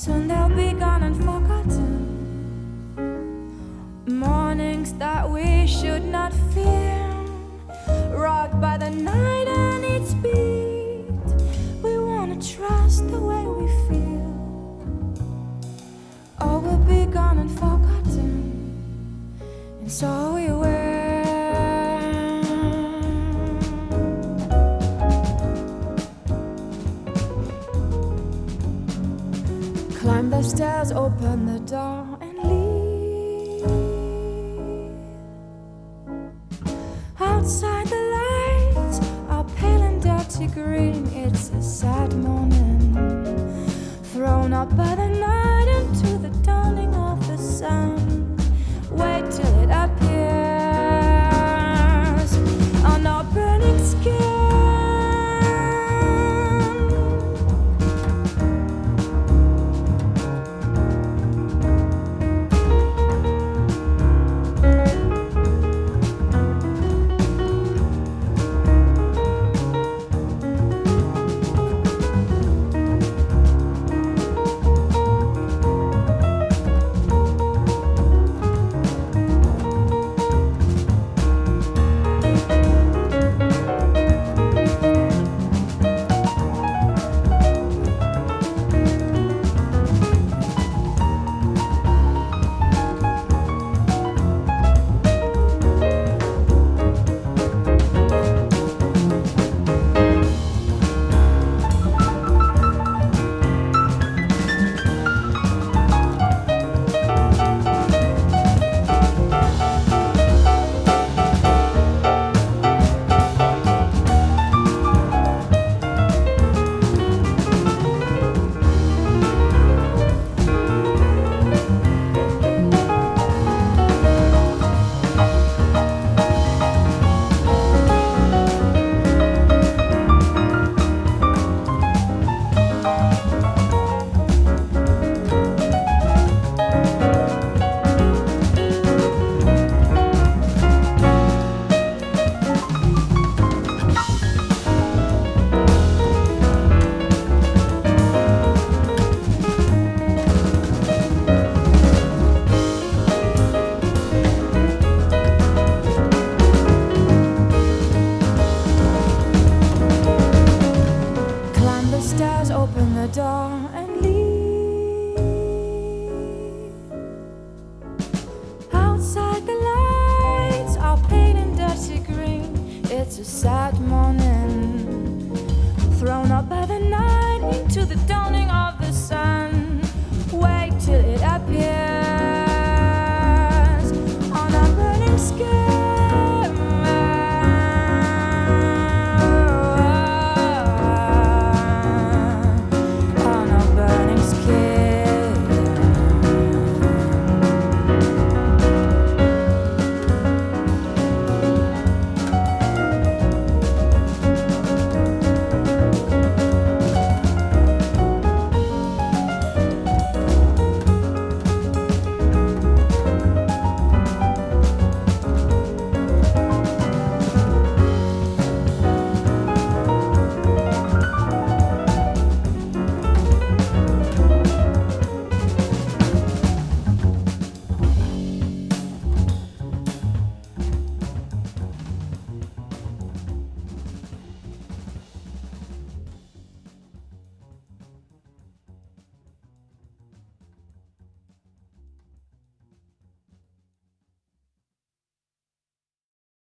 Soon they'll be gone and forgotten. Mornings that we should not fear, rocked by the night and its beat. We wanna trust the way we feel. All will be gone and forgotten, and so we will. Climb the stairs, open the door, and leave. Outside the lights are pale and dirty green. It's a sad morning, thrown up by the night into the dawning of the sun. Wait till it appears on our burning skin. Open the door and leave. Outside the lights are pale and dirty green. It's a sad morning, thrown up by the night into the dawn.